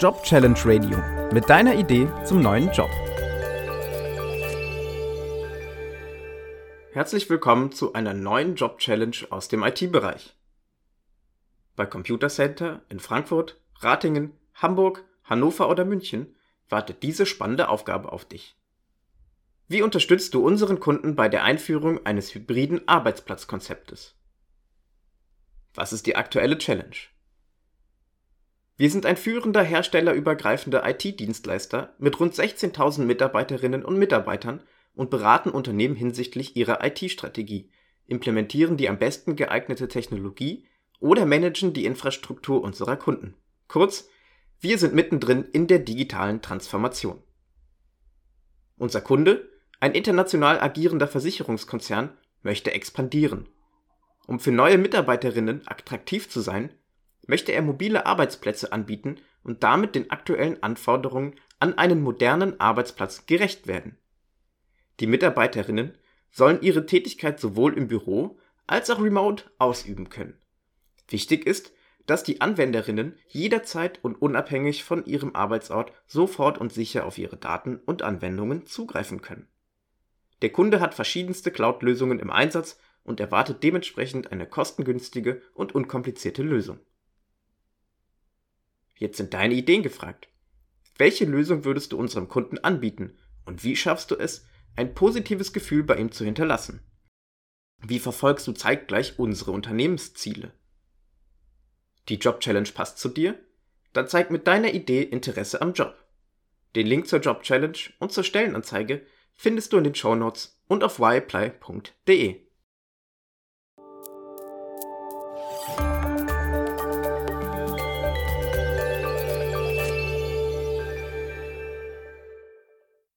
Job Challenge Radio mit deiner Idee zum neuen Job. Herzlich willkommen zu einer neuen Job Challenge aus dem IT-Bereich. Bei Computer Center in Frankfurt, Ratingen, Hamburg, Hannover oder München wartet diese spannende Aufgabe auf dich. Wie unterstützt du unseren Kunden bei der Einführung eines hybriden Arbeitsplatzkonzeptes? Was ist die aktuelle Challenge? Wir sind ein führender herstellerübergreifender IT-Dienstleister mit rund 16.000 Mitarbeiterinnen und Mitarbeitern und beraten Unternehmen hinsichtlich ihrer IT-Strategie, implementieren die am besten geeignete Technologie oder managen die Infrastruktur unserer Kunden. Kurz, wir sind mittendrin in der digitalen Transformation. Unser Kunde, ein international agierender Versicherungskonzern, möchte expandieren. Um für neue Mitarbeiterinnen attraktiv zu sein, möchte er mobile Arbeitsplätze anbieten und damit den aktuellen Anforderungen an einen modernen Arbeitsplatz gerecht werden. Die Mitarbeiterinnen sollen ihre Tätigkeit sowohl im Büro als auch remote ausüben können. Wichtig ist, dass die Anwenderinnen jederzeit und unabhängig von ihrem Arbeitsort sofort und sicher auf ihre Daten und Anwendungen zugreifen können. Der Kunde hat verschiedenste Cloud-Lösungen im Einsatz und erwartet dementsprechend eine kostengünstige und unkomplizierte Lösung. Jetzt sind deine Ideen gefragt. Welche Lösung würdest du unserem Kunden anbieten und wie schaffst du es, ein positives Gefühl bei ihm zu hinterlassen? Wie verfolgst du zeitgleich unsere Unternehmensziele? Die Job Challenge passt zu dir? Dann zeig mit deiner Idee Interesse am Job. Den Link zur Job Challenge und zur Stellenanzeige findest du in den Shownotes und auf whyapply.de.